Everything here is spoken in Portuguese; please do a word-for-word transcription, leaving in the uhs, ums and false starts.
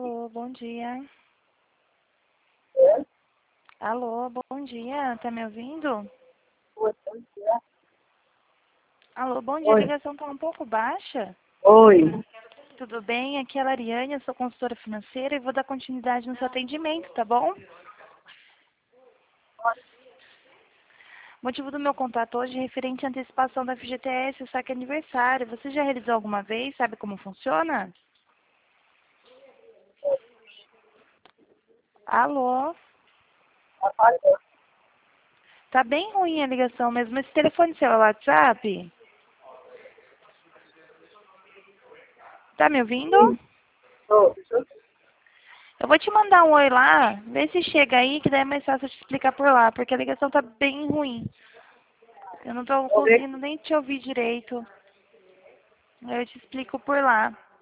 Alô, bom dia. É? Alô, bom dia. Tá me ouvindo? Oi, bom dia. Alô, bom dia. A Oi. ligação tá um pouco baixa. Oi. Tudo bem? Aqui é a Lariane, eu sou consultora financeira e vou dar continuidade no seu atendimento, tá bom? O motivo do meu contato hoje é referente à antecipação da F G T S, o saque aniversário. Você já realizou alguma vez? Sabe como funciona? Alô? Apagou. Tá bem ruim a ligação mesmo. Esse telefone seu é o WhatsApp? Tá me ouvindo? Tô. Eu vou te mandar um oi lá, vê se chega aí, que daí é mais fácil eu te explicar por lá, porque a ligação tá bem ruim. Eu não tô Vou ver. conseguindo nem te ouvir direito. Eu te explico por lá.